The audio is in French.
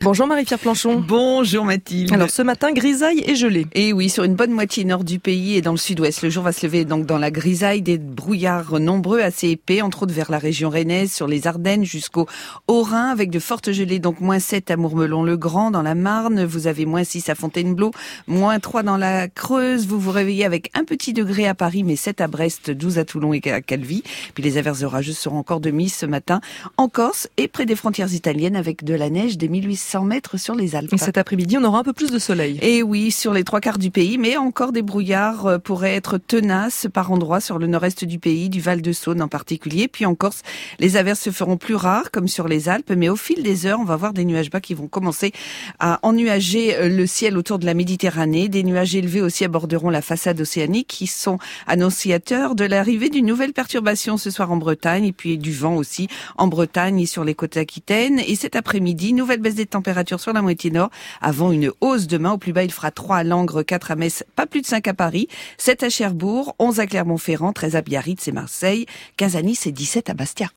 Bonjour Marie-Pierre Planchon. Bonjour Mathilde. Alors ce matin, grisaille et gelée. Et oui, sur une bonne moitié nord du pays et dans le sud-ouest. Le jour va se lever donc dans la grisaille, des brouillards nombreux, assez épais, entre autres vers la région rennaise, sur les Ardennes jusqu'au Haut-Rhin, avec de fortes gelées, donc -7 à Mourmelon-le-Grand, dans la Marne. Vous avez -6 à Fontainebleau, -3 dans la Creuse. Vous vous réveillez avec un petit degré à Paris, mais 7 à Brest, 12 à Toulon et à Calvi. Puis les averses orageuses seront encore de mise ce matin en Corse et près des frontières italiennes, avec de la neige des 1800 mètres sur les Alpes. Et cet après-midi, on aura un peu plus de soleil. Et oui, sur les 3/4 du pays, mais encore des brouillards pourraient être tenaces par endroits sur le nord-est du pays, du Val-de-Saône en particulier. Puis en Corse, les averses se feront plus rares, comme sur les Alpes, mais au fil des heures, on va voir des nuages bas qui vont commencer à ennuager le ciel autour de la Méditerranée. Des nuages élevés aussi aborderont la façade océanique, qui sont annonciateurs de l'arrivée d'une nouvelle perturbation ce soir en Bretagne, et puis du vent aussi en Bretagne et sur les côtes aquitaines. Et cet après-midi, nouvelle baisse des températures sur la moitié nord, avant une hausse demain. Au plus bas, il fera 3 à Langres, 4 à Metz, pas plus de 5 à Paris, 7 à Cherbourg, 11 à Clermont-Ferrand, 13 à Biarritz et Marseille, 15 à Nice et 17 à Bastia.